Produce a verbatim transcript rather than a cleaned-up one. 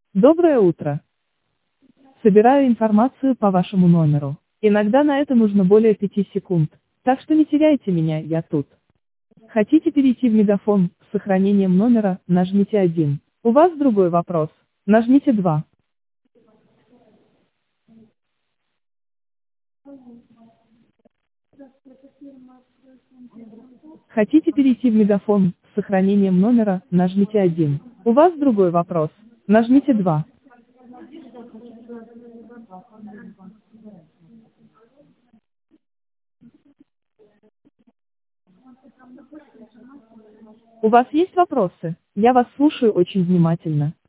Доброе утро. Собираю информацию по вашему номеру. Иногда на это нужно более пяти секунд. Так что не теряйте меня, я тут. Хотите перейти в мегафон с сохранением номера, нажмите один. У вас другой вопрос. Нажмите два. Хотите перейти в мегафон с сохранением номера, нажмите один. У вас другой вопрос. Нажмите два. У вас есть вопросы? Я вас слушаю очень внимательно.